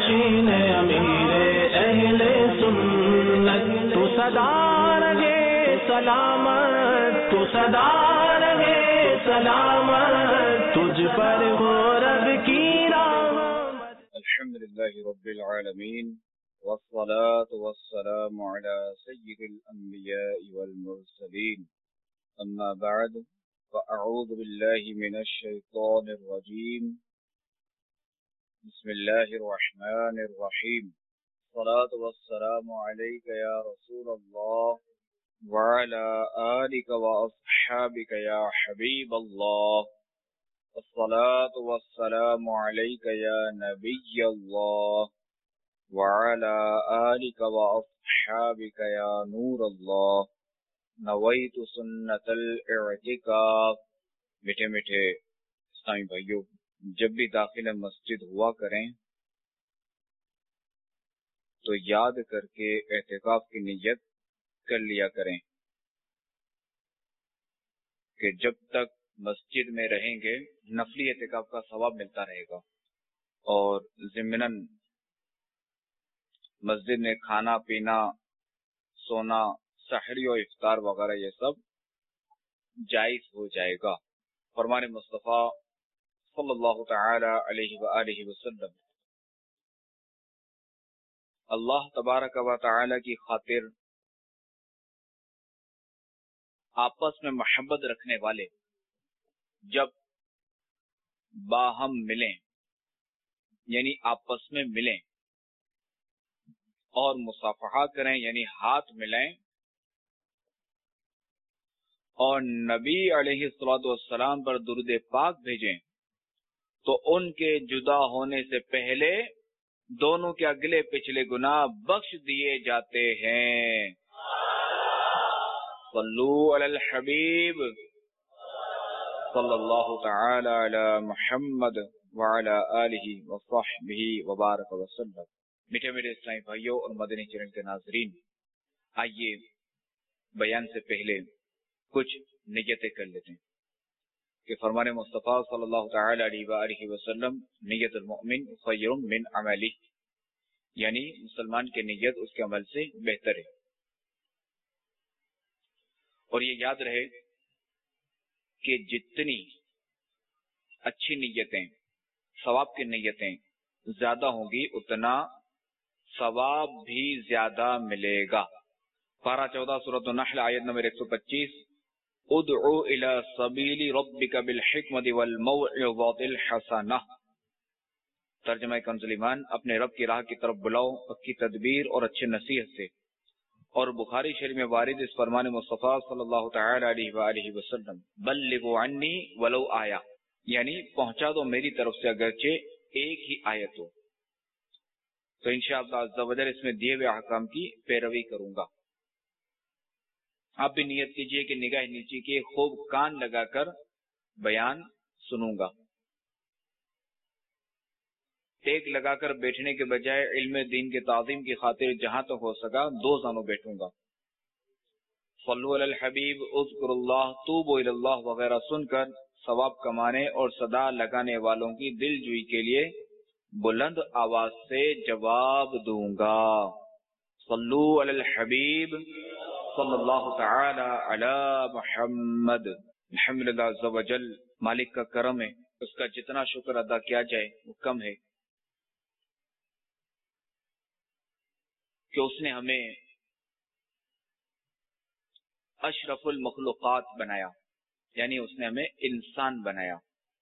نشین امیر اہل سنت، تو صدا رہے سلامت، تو صدا رہے سلامت، تجھ پر ہو رب کی رحمت۔ الحمدللہ رب العالمین، والصلاة والسلام على سید الانبیاء والمرسلین، اما بعد فاعوذ باللہ من الشیطان الرجیم، بسم اللہ الرحمن الرحیم، الصلاة والسلام علیک یا رسول اللہ وعلى آلک واصحابک یا حبیب اللہ، الصلاة والسلام علیک یا نبی اللہ وعلى آلک واصحابک یا نور اللہ، نویت سنت الاعتکاف۔ میٹھے میٹھے اسلامی بھائیوں، جب بھی داخل مسجد ہوا کریں تو یاد کر کے اعتکاف کی نیت کر لیا کریں کہ جب تک مسجد میں رہیں گے نفلی اعتکاف کا ثواب ملتا رہے گا، اور ضمناً مسجد میں کھانا پینا، سونا، سحری و افطار وغیرہ یہ سب جائز ہو جائے گا۔ فرمان مصطفیٰ صلی اللہ تعالی علیہ وآلہ وسلم، اللہ تبارک و تعالی کی خاطر آپس میں محبت رکھنے والے جب باہم ملیں، یعنی آپس میں ملیں اور مصافحہ کریں، یعنی ہاتھ ملائیں، اور نبی علیہ الصلوۃ والسلام پر درود پاک بھیجیں، تو ان کے جدا ہونے سے پہلے دونوں کے اگلے پچھلے گناہ بخش دیے جاتے ہیں۔ صلو علی الحبیب صلی اللہ تعالی علی محمد وعلی آلہ وصحبہ وبارک وسلم۔ میٹھے میٹھے اسلامی بھائیوں اور مدنی چینل کے ناظرین، آئیے بیان سے پہلے کچھ نیتیں کر لیتے ہیں کہ فرمان مصطفیٰ صلی اللہ تعالی علیہ وآلہ وسلم، نیت المؤمن خیر من عملہ، یعنی مسلمان کی نیت اس کے عمل سے بہتر ہے۔ اور یہ یاد رہے کہ جتنی اچھی نیتیں، ثواب کی نیتیں زیادہ ہوں گی اتنا ثواب بھی زیادہ ملے گا۔ پارہ 14 سورۃ النحل آیت نمبر 125، ادعو الی سبیل ربک بالحکمت والموعظۃ الحسنہ، ترجمہ کنز ایمان، اپنے رب کی راہ کی طرف بلاؤ اچھی تدبیر اور اچھے نصیحت سے۔ اور بخاری شریف میں وارد اس فرمان مصطفیٰ صلی اللہ تعالی علیہ وآلہ وسلم، بلغوا عنی ولو آیہ، یعنی پہنچا دو میری طرف سے اگرچہ ایک ہی آیت ہو۔ تو انشاءاللہ عز و جل اس میں دیے ہوئے احکام کی پیروی کروں گا۔ آپ بھی نیت کیجئے کہ نگاہ نیچی کے خوب کان لگا کر بیان سنوں گا، ٹیک لگا کر بیٹھنے کے بجائے علم دین کے تعظیم کی خاطر جہاں تک ہو سکا دو زانوں بیٹھوں گا۔ صلو علی الحبیب، اذکر اللہ، توبوا الی اللہ وغیرہ سن کر ثواب کمانے اور صدا لگانے والوں کی دل جوئی کے لیے بلند آواز سے جواب دوں گا۔ صلو علی الحبیب صلی اللہ تعالی علی محمد۔ الحمدللہ عز و جل مالک کا کرم ہے، اس کا جتنا شکر ادا کیا جائے وہ کم ہے کہ اس نے ہمیں اشرف المخلوقات بنایا، یعنی اس نے ہمیں انسان بنایا۔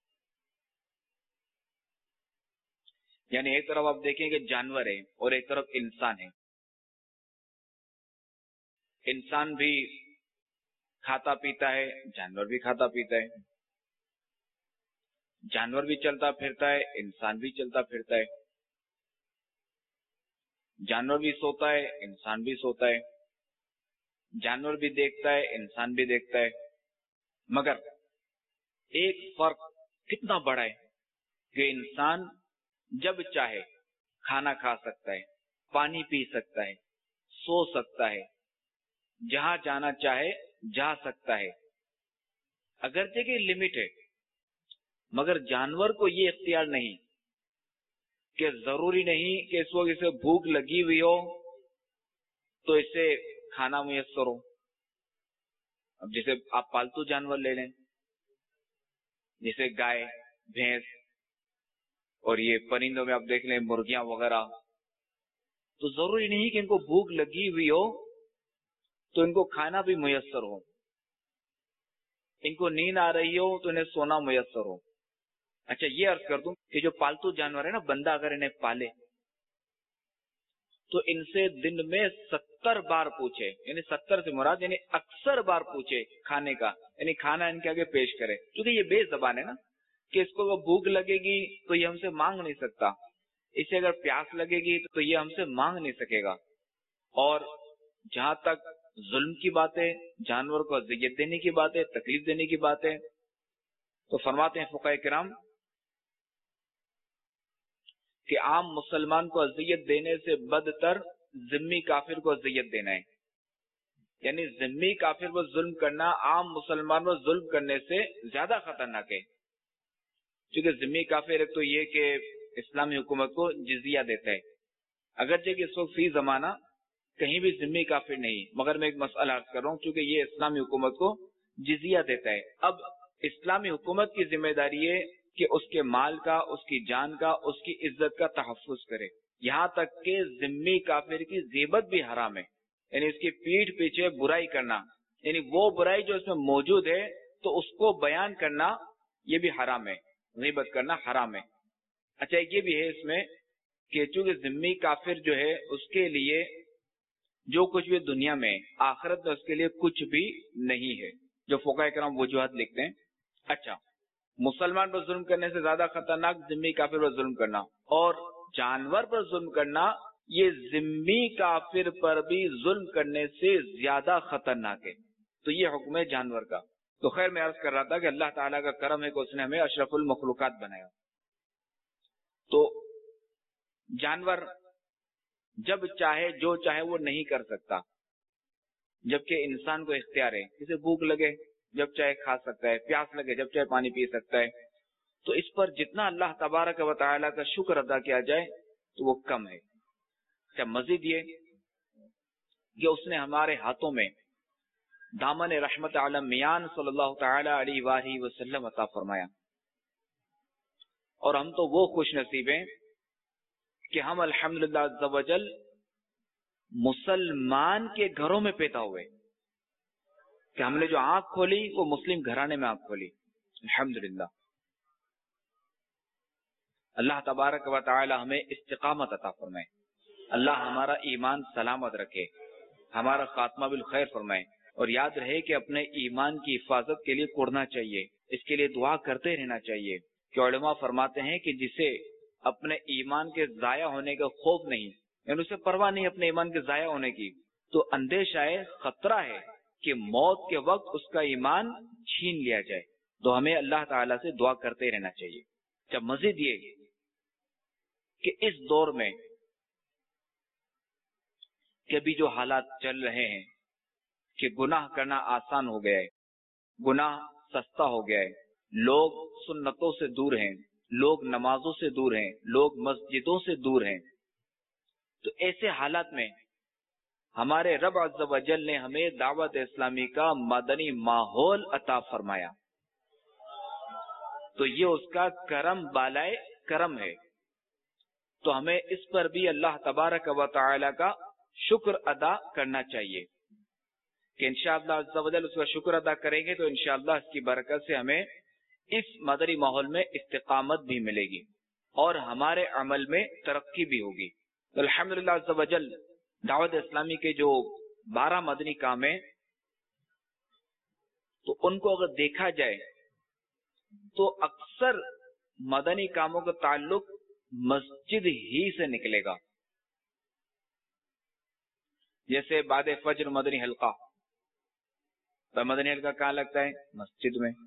یعنی ایک طرف آپ دیکھیں کہ جانور ہے اور ایک طرف انسان ہے۔ انسان بھی کھاتا پیتا ہے، جانور بھی کھاتا پیتا ہے، جانور بھی چلتا پھرتا ہے، انسان بھی چلتا پھرتا ہے، جانور بھی سوتا ہے، انسان بھی سوتا ہے، جانور بھی دیکھتا ہے، انسان بھی دیکھتا ہے، مگر ایک فرق کتنا بڑا ہے کہ انسان جب چاہے کھانا کھا سکتا ہے، پانی پی سکتا ہے، سو سکتا ہے، جہاں جانا چاہے جا سکتا ہے، اگرچہ کہ لمٹ ہے، مگر جانور کو یہ اختیار نہیں کہ ضروری نہیں کہ اس وقت اسے بھوک لگی ہوئی ہو تو اسے کھانا میسر ہو. اب جیسے آپ پالتو جانور لے لیں، جیسے گائے، بھینس، اور یہ پرندوں میں آپ دیکھ لیں مرغیاں وغیرہ، تو ضروری نہیں کہ ان کو بھوک لگی ہوئی ہو تو ان کو کھانا بھی میسر ہو، ان کو نیند آ رہی ہو تو انہیں سونا میسر ہو. اچھا یہ عرض کر دوں کہ جو پالتو جانور ہے نا، بندہ اگر انہیں پالے تو ان سے دن میں 70 بار پوچھے، یعنی 70 سے مراد یعنی اکثر بار پوچھے کھانے کا، یعنی کھانا ان کے آگے پیش کرے. کیونکہ یہ بے زبان ہے نا، کہ اس کو وہ بھوک لگے گی تو یہ ہم سے مانگ نہیں سکتا، اسے اگر پیاس لگے گی تو یہ ہم سے مانگ نہیں سکے گا. اور جہاں تک ظلم کی بات ہے، جانور کو اذیت دینے کی بات ہے، تکلیف دینے کی بات ہے، تو فرماتے ہیں فقہاء کرام کہ عام مسلمان کو اذیت دینے سے بدتر ذمی کافر کو اذیت دینا ہے. یعنی ذمی کافر پر ظلم کرنا عام مسلمان پر ظلم کرنے سے زیادہ خطرناک ہے. کیونکہ ذمی کافر ایک تو یہ کہ اسلامی حکومت کو جزیہ دیتا ہے، اگرچہ کہ اس وقت فی زمانہ کہیں بھی ذمی کافر نہیں، مگر میں ایک مسئلہ عرض کر رہا ہوں کیونکہ یہ اسلامی حکومت کو جزیہ دیتا ہے. اب اسلامی حکومت کی ذمہ داری ہے کہ اس کے مال کا، اس کی جان کا، اس کی عزت کا تحفظ کرے. یہاں تک کہ ذمی کافر کی غیبت بھی حرام ہے، یعنی اس کی پیٹھ پیچھے برائی کرنا، یعنی وہ برائی جو اس میں موجود ہے تو اس کو بیان کرنا یہ بھی حرام ہے، غیبت کرنا حرام ہے. اچھا یہ بھی ہے اس میں کہ چونکہ ذمی کافر جو ہے اس کے لیے جو کچھ بھی دنیا میں، آخرت میں اس کے لیے کچھ بھی نہیں ہے، جو فقہاء کرام وجوہات لکھتے ہیں. اچھا مسلمان پر ظلم کرنے سے زیادہ خطرناک ذمی کافر پر ظلم کرنا، اور جانور پر ظلم کرنا یہ ذمی کافر پر بھی ظلم کرنے سے زیادہ خطرناک ہے. تو یہ حکم ہے جانور کا. تو خیر میں عرض کر رہا تھا کہ اللہ تعالیٰ کا کرم ہے کہ اس نے ہمیں اشرف المخلوقات بنایا. تو جانور جب چاہے جو چاہے وہ نہیں کر سکتا، جبکہ انسان کو اختیار ہے، جسے بھوک لگے جب چاہے کھا سکتا ہے، پیاس لگے جب چاہے پانی پی سکتا ہے. تو اس پر جتنا اللہ تبارک و تعالیٰ کا شکر ادا کیا جائے تو وہ کم ہے. کیا مزید یہ کہ اس نے ہمارے ہاتھوں میں دامن رحمت عالم میان صلی اللہ تعالی علیہ وآلہ وسلم عطا فرمایا، اور ہم تو وہ خوش نصیب ہیں کہ ہم الحمدللہ عز و جل مسلمان کے گھروں میں پیدا ہوئے، کہ ہم نے جو آنکھ کھولی وہ مسلم گھرانے میں آنکھ کھولی. الحمدللہ اللہ تبارک و تعالی ہمیں استقامت عطا فرمائے، اللہ ہمارا ایمان سلامت رکھے، ہمارا خاتمہ بالخیر فرمائے. اور یاد رہے کہ اپنے ایمان کی حفاظت کے لیے کوڑنا چاہیے، اس کے لیے دعا کرتے رہنا چاہیے. کہ علماء فرماتے ہیں کہ جسے اپنے ایمان کے ضائع ہونے کا خوف نہیں، یعنی اسے پرواہ نہیں اپنے ایمان کے ضائع ہونے کی، تو اندیشہ ہے، خطرہ ہے کہ موت کے وقت اس کا ایمان چھین لیا جائے. تو ہمیں اللہ تعالیٰ سے دعا کرتے رہنا چاہیے. جب مزید یہ کہ اس دور میں کہ بھی جو حالات چل رہے ہیں کہ گناہ کرنا آسان ہو گیا ہے، گناہ سستا ہو گیا ہے، لوگ سنتوں سے دور ہیں، لوگ نمازوں سے دور ہیں، لوگ مسجدوں سے دور ہیں. تو ایسے حالات میں ہمارے رب عز و جل نے ہمیں دعوت اسلامی کا مدنی ماحول عطا فرمایا، تو یہ اس کا کرم بالائے کرم ہے. تو ہمیں اس پر بھی اللہ تبارک و تعالی کا شکر ادا کرنا چاہیے کہ انشاءاللہ عز و جل اس کا شکر ادا کریں گے تو انشاءاللہ اس کی برکت سے ہمیں اس مدنی ماحول میں استقامت بھی ملے گی اور ہمارے عمل میں ترقی بھی ہوگی. تو الحمدللہ عز و جل دعوت اسلامی کے جو 12 مدنی کام ہیں تو ان کو اگر دیکھا جائے تو اکثر مدنی کاموں کا تعلق مسجد ہی سے نکلے گا. جیسے بعد فجر مدنی حلقہ، تو مدنی حلقہ کہاں لگتا ہے؟ مسجد میں.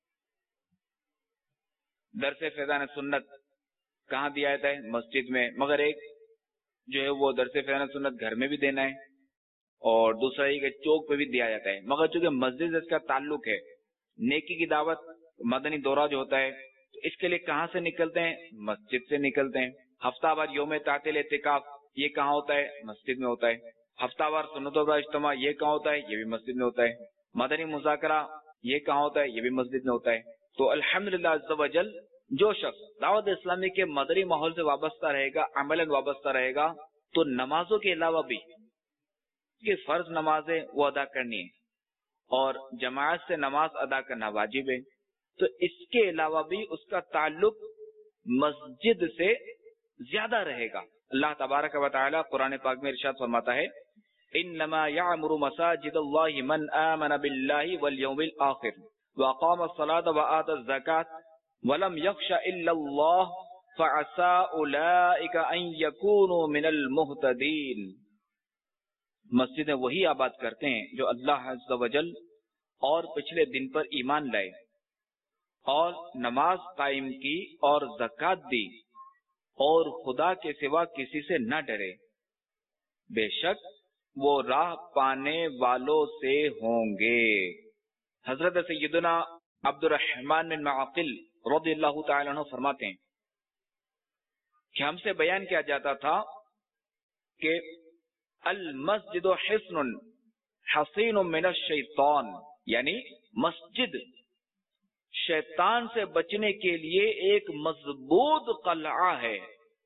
درس فیضان سنت کہاں دیا جاتا ہے؟ مسجد میں. مگر ایک جو ہے وہ درس فیضان سنت گھر میں بھی دینا ہے اور دوسرا یہ کہ چوک پہ بھی دیا جاتا ہے. مگر چونکہ مسجد سے اس کا تعلق ہے، نیکی کی دعوت مدنی دورہ جو ہوتا ہے تو اس کے لیے کہاں سے نکلتے ہیں؟ مسجد سے نکلتے ہیں. ہفتہ وار یوم تعطیل اعتکاف یہ کہاں ہوتا ہے؟ مسجد میں ہوتا ہے. ہفتہ وار سنت و اجتماع یہ کہاں ہوتا ہے؟ یہ بھی مسجد میں ہوتا ہے. مدنی مذاکرہ یہ کہاں ہوتا ہے؟ یہ بھی مسجد میں ہوتا ہے. تو الحمدللہ عز و جل جو شخص دعوت اسلامی کے مدنی ماحول سے وابستہ رہے گا، عملاً وابستہ رہے گا، تو نمازوں کے علاوہ بھی یہ فرض نمازیں وہ ادا کرنی ہے اور جماعت سے نماز ادا کرنا واجب ہے. تو اس کے علاوہ بھی اس کا تعلق مسجد سے زیادہ رہے گا. اللہ تبارک و تعالی قرآن پاک میں ارشاد فرماتا ہے انما یعمر مساجد اللہ من آمن باللہ والیوم الآخر وأقام الصلاة وآتى الزكاة ولم يخش إلا الله فعسى أولئك أن يكونوا من المهتدين. مسجدیں وہی آباد کرتے ہیں جو اللہ عز و جل اور پچھلے دن پر ایمان لائے اور نماز قائم کی اور زکات دی اور خدا کے سوا کسی سے نہ ڈرے، بے شک وہ راہ پانے والوں سے ہوں گے. حضرت سیدنا عبد الرحمن بن معقل رضی اللہ تعالی عنہ فرماتے ہیں کہ ہم سے بیان کیا جاتا تھا کہ المسجد حصن حصین من الشیطان، یعنی مسجد شیطان سے بچنے کے لیے ایک مضبوط قلعہ ہے.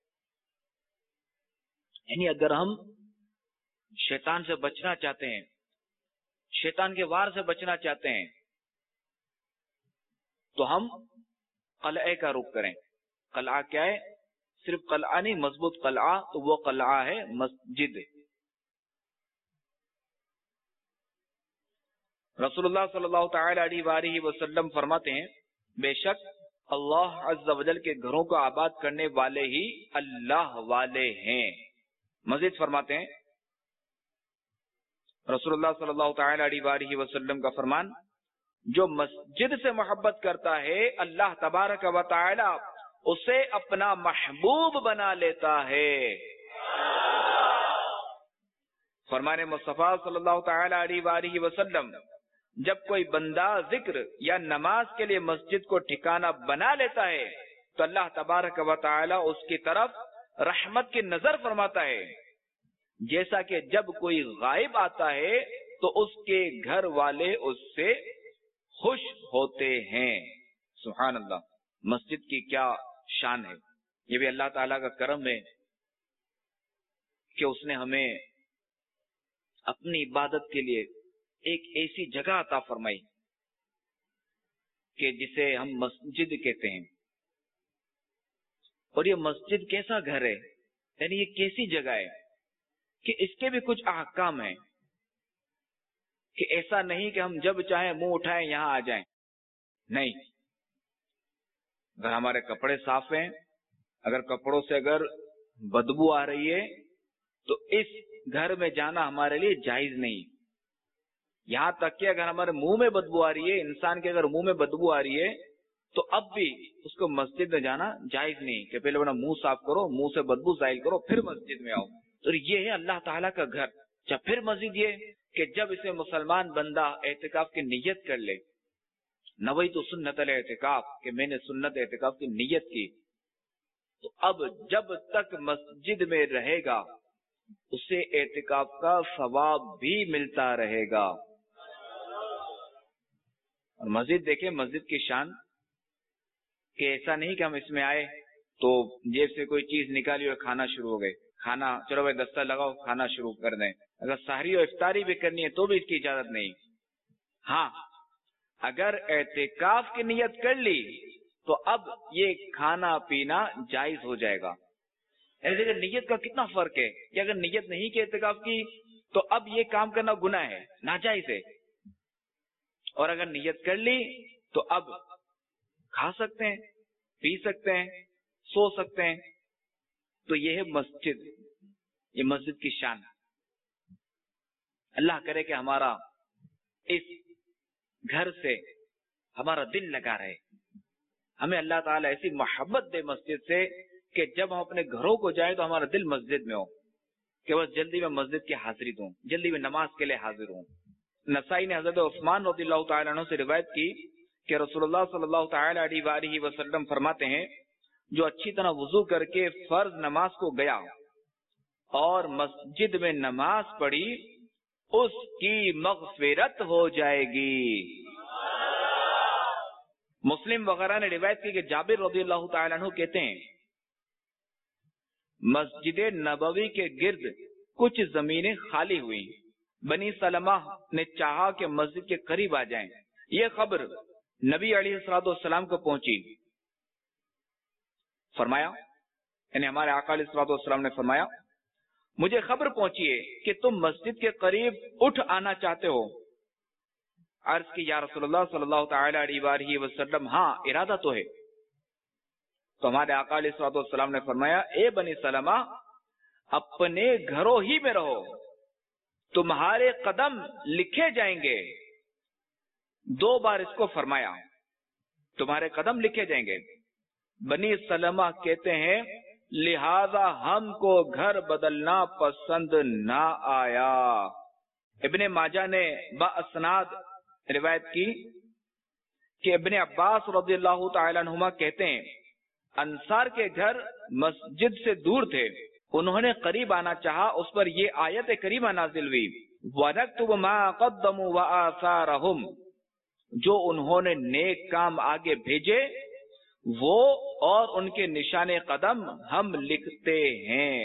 یعنی اگر ہم شیطان سے بچنا چاہتے ہیں، شیطان کے وار سے بچنا چاہتے ہیں، تو ہم قلعے کا رخ کریں. قلعہ کیا ہے؟ صرف قلعہ نہیں، مضبوط قلعہ. تو وہ قلعہ ہے مسجد. رسول اللہ صلی اللہ تعالی علیہ وآلہ وسلم فرماتے ہیں بے شک اللہ عز و جل کے گھروں کو آباد کرنے والے ہی اللہ والے ہیں. مزید فرماتے ہیں رسول اللہ صلی اللہ تعالی علیہ وآلہ وسلم کا فرمان جو مسجد سے محبت کرتا ہے اللہ تبارک و تعالی اسے اپنا محبوب بنا لیتا ہے. فرمان مصطفیٰ صلی اللہ تعالی علیہ وآلہ وسلم جب کوئی بندہ ذکر یا نماز کے لیے مسجد کو ٹھکانہ بنا لیتا ہے تو اللہ تبارک و تعالی اس کی طرف رحمت کی نظر فرماتا ہے، جیسا کہ جب کوئی غائب آتا ہے تو اس کے گھر والے اس سے خوش ہوتے ہیں. سبحان اللہ. مسجد کی کیا شان ہے. یہ بھی اللہ تعالیٰ کا کرم ہے کہ اس نے ہمیں اپنی عبادت کے لیے ایک ایسی جگہ عطا فرمائی کہ جسے ہم مسجد کہتے ہیں. اور یہ مسجد کیسا گھر ہے، یعنی یہ کیسی جگہ ہے کہ اس کے بھی کچھ احکام ہیں کہ ایسا نہیں کہ ہم جب چاہیں منہ اٹھائیں یہاں آ جائیں. نہیں، اگر ہمارے کپڑے صاف ہیں، اگر کپڑوں سے اگر بدبو آ رہی ہے تو اس گھر میں جانا ہمارے لیے جائز نہیں. یہاں تک کہ اگر ہمارے منہ میں بدبو آ رہی ہے، انسان کے اگر منہ میں بدبو آ رہی ہے تو اب بھی اس کو مسجد میں جانا جائز نہیں کہ پہلے اپنا منہ صاف کرو، منہ سے بدبو زائل کرو پھر مسجد میں آؤ. تو یہ ہے اللہ تعالیٰ کا گھر. پھر مزید یہ کہ جب اسے مسلمان بندہ اعتکاف کی نیت کر لے، نویت سنت الاعتکاف کہ میں نے سنت اعتکاف کی نیت کی، تو اب جب تک مسجد میں رہے گا اسے اعتکاف کا ثواب بھی ملتا رہے گا. اور مزید دیکھیں مسجد کی شان کہ ایسا نہیں کہ ہم اس میں آئے تو جیب سے کوئی چیز نکالی اور کھانا شروع ہو گئے. کھانا چلو بھائی دستہ لگاؤ کھانا شروع کر دیں. اگر سحری اور افطاری بھی کرنی ہے تو بھی اس کی اجازت نہیں. ہاں اگر اعتکاف کی نیت کر لی تو اب یہ کھانا پینا جائز ہو جائے گا. ایسے نیت کا کتنا فرق ہے کہ اگر نیت نہیں کی اعتکاف کی تو اب یہ کام کرنا گناہ ہے، ناجائز ہے. اور اگر نیت کر لی تو اب کھا سکتے ہیں، پی سکتے ہیں، سو سکتے ہیں. تو یہ ہے مسجد، یہ مسجد کی شان. اللہ کرے کہ ہمارا اس گھر سے ہمارا دل لگا رہے. ہمیں اللہ تعالیٰ ایسی محبت دے مسجد سے کہ جب ہم اپنے گھروں کو جائیں تو ہمارا دل مسجد میں ہو کہ بس جلدی میں مسجد کی حاضری دوں، جلدی میں نماز کے لیے حاضر ہوں. نسائی نے حضرت عثمان رضی اللہ تعالیٰ عنہ سے روایت کی کہ رسول اللہ صلی اللہ تعالیٰ علیہ وآلہ وسلم فرماتے ہیں جو اچھی طرح وضو کر کے فرض نماز کو گیا اور مسجد میں نماز پڑھی اس کی مغفرت ہو جائے گی۔ مسلم وغیرہ نے روایت کی کہ جابر رضی اللہ تعالیٰ عنہ کہتے ہیں مسجد نبوی کے گرد کچھ زمینیں خالی ہوئی، بنی سلمہ نے چاہا کہ مسجد کے قریب آ جائیں۔ یہ خبر نبی علیہ الصلوۃ والسلام کو پہنچی، فرمایا یعنی ہمارے آقا علیہ الصلوۃ والسلام نے فرمایا مجھے خبر پہنچی ہے کہ تم مسجد کے قریب اٹھ آنا چاہتے ہو۔ عرض کی یا رسول اللہ صلی اللہ تعالی علیہ وآلہ وسلم ہاں ارادہ تو ہے۔ تو ہمارے آقا علیہ الصلوۃ والسلام نے فرمایا اے بنی سلمہ اپنے گھروں ہی میں رہو، تمہارے قدم لکھے جائیں گے۔ 2 بار اس کو فرمایا، تمہارے قدم لکھے جائیں گے۔ بنی سلمہ کہتے ہیں لہذا ہم کو گھر بدلنا پسند نہ آیا۔ ابن ماجہ نے باسناد روایت کی کہ ابن عباس رضی اللہ تعالی عنہما کہتے ہیں انصار کے گھر مسجد سے دور تھے، انہوں نے قریب آنا چاہا، اس پر یہ آیت کریمہ نازل ہوئی وَنَكْتُبُ مَا قَدَّمُوا وَآثَارَهُمْ، جو انہوں نے نیک کام آگے بھیجے وہ اور ان کے نشان قدم ہم لکھتے ہیں۔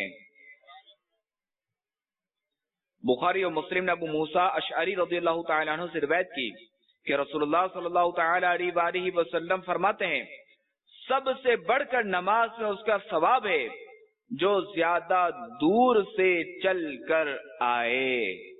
بخاری اور مسلم نے ابو موسیٰ اشعری رضی اللہ تعالی عنہ سے روایت کی کہ رسول اللہ صلی اللہ تعالی علیہ وآلہ وسلم فرماتے ہیں سب سے بڑھ کر نماز میں اس کا ثواب ہے جو زیادہ دور سے چل کر آئے۔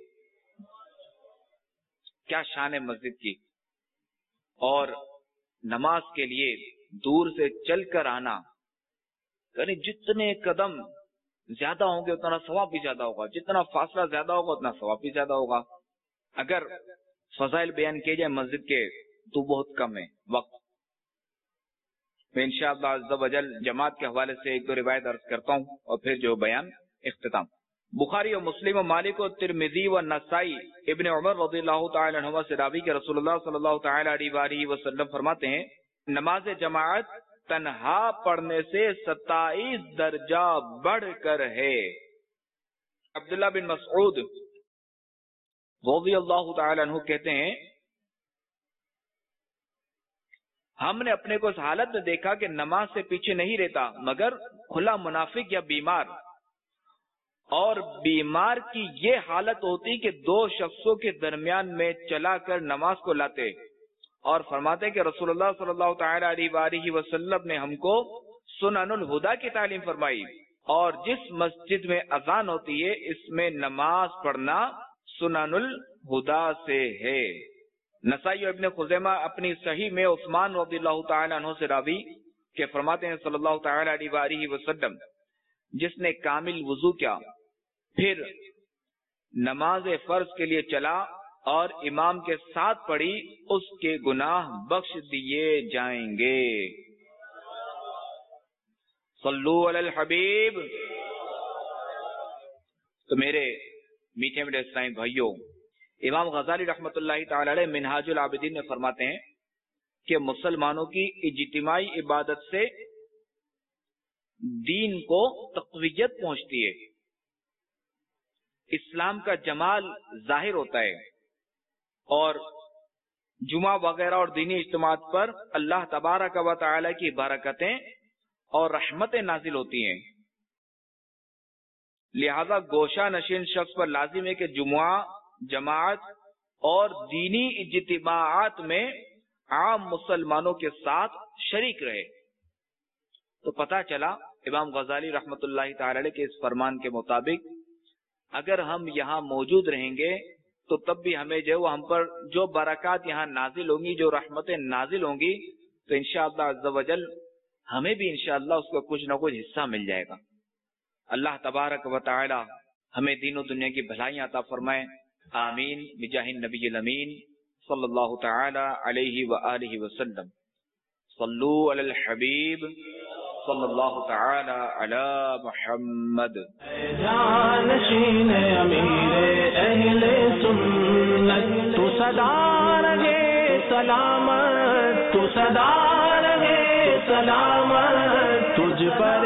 کیا شان ہے مسجد کی، اور نماز کے لیے دور سے چل کر آنا، یعنی جتنے قدم زیادہ ہوں گے اتنا ثواب بھی زیادہ ہوگا، جتنا فاصلہ زیادہ ہوگا اتنا ثواب بھی زیادہ ہوگا۔ اگر فضائل بیان کیے جائے مسجد کے تو بہت کم ہے وقت میں انشاءاللہ عز و جل جماعت کے حوالے سے 1-2 روایت عرض کرتا ہوں اور پھر جو بیان اختتام۔ بخاری و مسلم و مالک و ترمذی و نسائی ابن عمر رضی اللہ تعالی عنہما سے راوی کہ رسول اللہ صلی اللہ تعالی علیہ وآلہ وسلم فرماتے ہیں نماز جماعت تنہا پڑھنے سے 27 درجہ بڑھ کر ہے۔ عبداللہ بن مسعود رضی اللہ تعالی عنہ کہتے ہیں ہم نے اپنے کو اس حالت میں دیکھا کہ نماز سے پیچھے نہیں رہتا مگر کھلا منافق یا بیمار، اور بیمار کی یہ حالت ہوتی کہ 2 شخصوں کے درمیان میں چلا کر نماز کو لاتے اور فرماتے کہ رسول اللہ صلی اللہ تعالی علیہ وآلہ وسلم نے ہم کو سنن الہدا کی تعلیم فرمائی، اور جس مسجد میں اذان ہوتی ہے اس میں نماز پڑھنا سنن الہدا سے ہے۔ نسائی اور ابن خزیمہ اپنی صحیح میں عثمان رضی اللہ تعالی عنہ سے راوی کہ فرماتے ہیں صلی اللہ تعالی علیہ وآلہ وسلم جس نے کامل وضو کیا پھر نماز فرض کے لیے چلا اور امام کے ساتھ پڑھی اس کے گناہ بخش دیے جائیں گے۔ صلو علی الحبیب۔ تو میرے میٹھے میٹھے اسلامی بھائیوں، امام غزالی رحمۃ اللہ تعالی علیہ منہاج العابدین میں فرماتے ہیں کہ مسلمانوں کی اجتماعی عبادت سے دین کو تقویت پہنچتی ہے، اسلام کا جمال ظاہر ہوتا ہے، اور جمعہ وغیرہ اور دینی اجتماعات پر اللہ تبارک و تعالی کی برکتیں اور رحمتیں نازل ہوتی ہیں۔ لہذا گوشہ نشین شخص پر لازم ہے کہ جمعہ، جماعت اور دینی اجتماعات میں عام مسلمانوں کے ساتھ شریک رہے۔ تو پتہ چلا امام غزالی رحمت اللہ تعالی علیہ کے اس فرمان کے مطابق اگر ہم یہاں موجود رہیں گے تو تب بھی ہمیں جو ہم پر جو برکات یہاں نازل ہوں گی، جو رحمتیں نازل ہوں گی، تو انشاءاللہ عز و جل ہمیں بھی انشاءاللہ اس کا کچھ نہ کچھ حصہ مل جائے گا۔ اللہ تبارک و تعالی ہمیں دین و دنیا کی بھلائیاں عطا فرمائے، آمین بجاہ النبی الامین صلی اللہ تعالی علیہ وآلہ وسلم۔ صلو علی الحبیب صلی اللہ تعالی علی محمد۔ جانشین امیر اہل سنت تو صدا رہے سلامت، تو صدا رہے سلامت، تو پر